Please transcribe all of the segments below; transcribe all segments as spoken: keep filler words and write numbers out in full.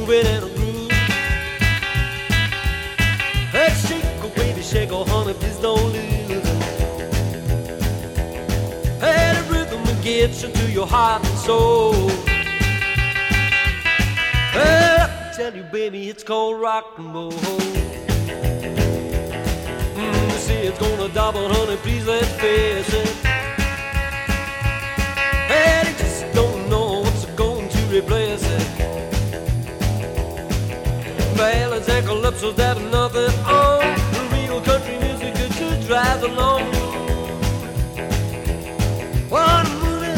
move it in a groove. Hey, shake, oh baby, shake, oh honey, please don't lose it. Hey, the rhythm will get you to your heart and soul. Hey, I tell you, baby, it's called rock and roll. Mm, you see, it's gonna double, honey, please let's face it. Hey, they just don't know what's going to replace it. Ballads and calypsos, that's nothing on. The real country music that should drive along. One movie.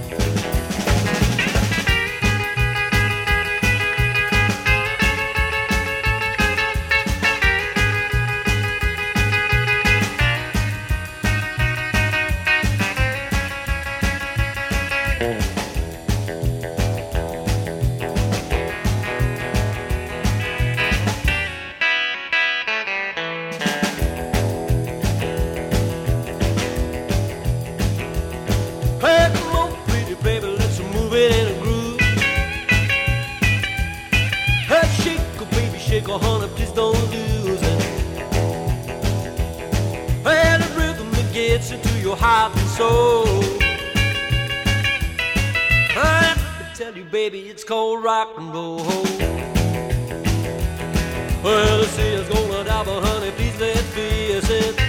Hey, come on, pretty baby, let's move it in a groove. Hey, shake, oh baby, shake, oh honey, please don't lose it. Hey, the rhythm that gets you to your heart and soul. I tell you, baby, it's called rock and roll. Well, the sea is gonna double, honey, please let's face it.